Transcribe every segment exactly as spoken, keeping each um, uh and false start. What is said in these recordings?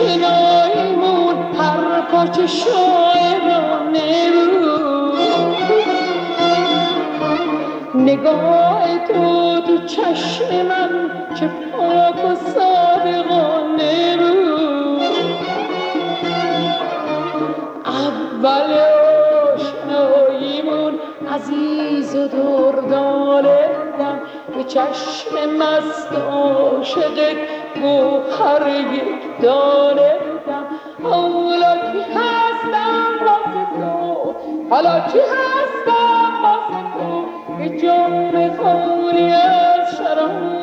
آشناییمون هر پاچه شاعرانه بود. نگاه تو تو چشم من چه پاک و صادقانه بود. اول آشناییمون عزیز و دردانه بودم، به چشم مست عاشقت گوهر یک دانه بودم. حالا کی هستم واسه تو، حالا کی هستم واسه تو، که جام خالی از شراب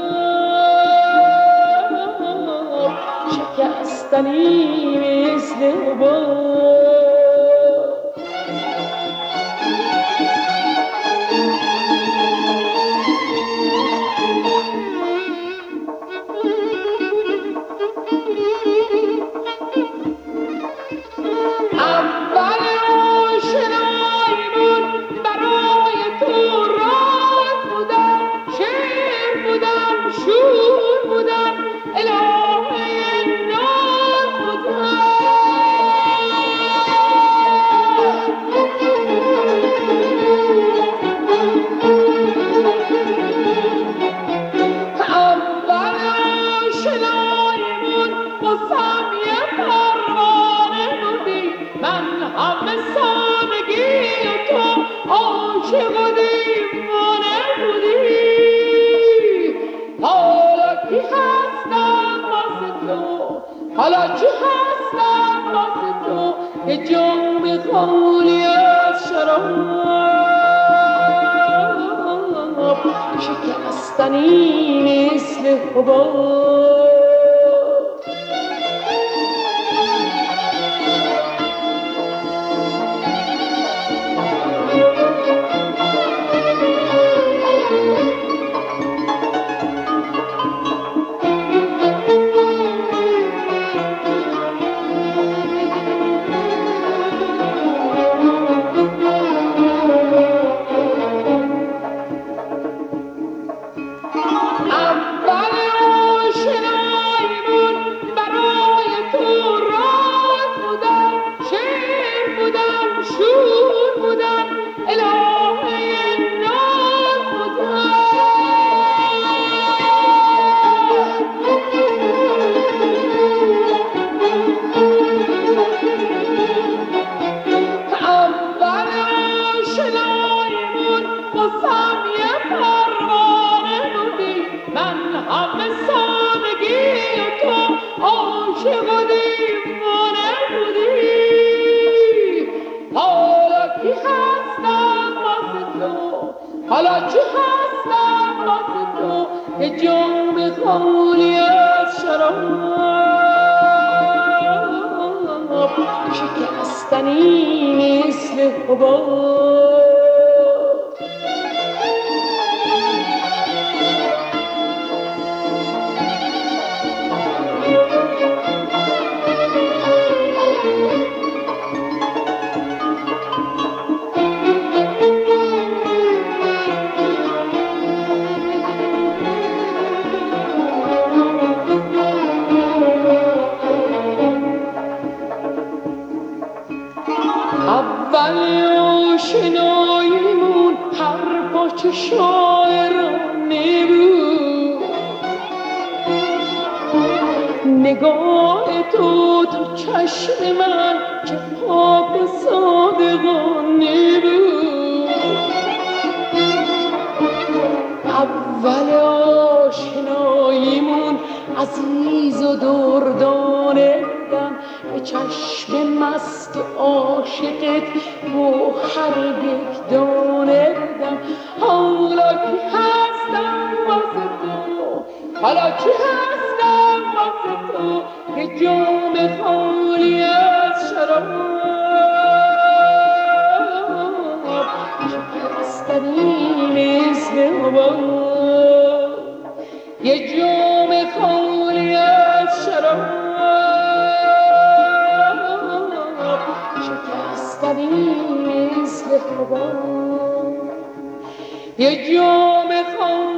شکستنی مثل حباب. حالا چی هستم واسه تو، که جام خالی از شراب شکستنی مثل حباب. حالا چی هستم واسه تو، که جام خالی از شراب شکستنی مثل حباب. اول آشناییمون هر پاچه شاعرانه بود. نگاه تو تو چشم من چه پاک و صادقانه بود. اول آشناییمون عزیز و دردانه بودم، به چشم مست عاشقت گوهر یک دانه بودم. حالا کی هستم واسه تو، حالا کی هستم واسه تو، که جام خالی از شراب شکستنی مثل حباب. یه جام خالی از شراب شکستنی مثل حباب. یه جام خالی